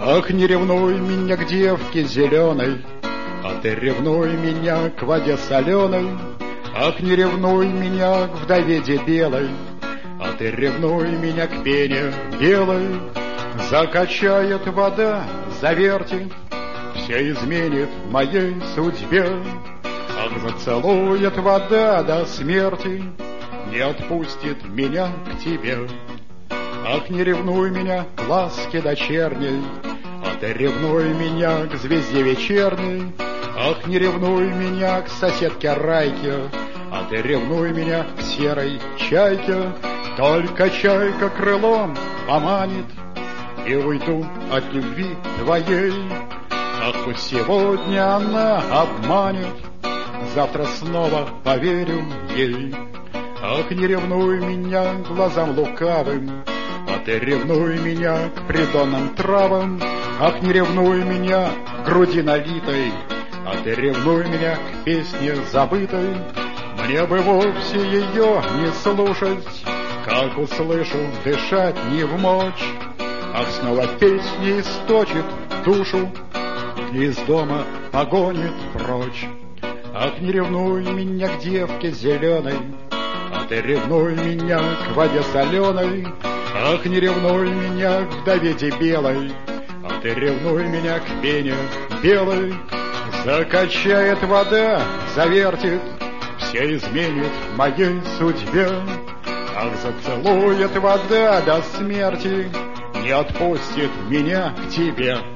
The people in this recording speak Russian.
Ах, не ревнуй меня к девке зеленой, а ты ревнуй меня к воде соленой. Ах, не ревнуй меня к вдове дебелой, а ты ревнуй меня к пене белой. Закачает вода, завертит, все изменит моей судьбе. Ах, зацелует вода до смерти, не отпустит меня к тебе. Ах, не ревнуй меня к ласке дочерней, а ты ревнуй меня к звезде вечерней. Ах, не ревнуй меня к соседке Райке, а ты ревнуй меня к серой чайке. Только чайка крылом поманит, и уйду от любви твоей. Ах, пусть сегодня она обманет, завтра снова поверю ей. Ах, не ревнуй меня к глазам лукавым, а ты ревнуй меня к придонным травам. Ах, не ревнуй меня к груди налитой, а ты ревнуй меня к песне забытой. Мне бы вовсе ее не слушать, как услышу, дышать не вмочь. Ах, снова песни источит душу, из дома погонит прочь. Ах, не ревнуй меня к девке зеленой, а ты ревнуй меня к воде соленой. Ах, не ревнуй меня к вдове дебелой, а ты ревнуй меня к пене белой. Закачает вода, завертит, все изменит моей судьбе. Ах, зацелует вода до смерти, не отпустит меня к тебе.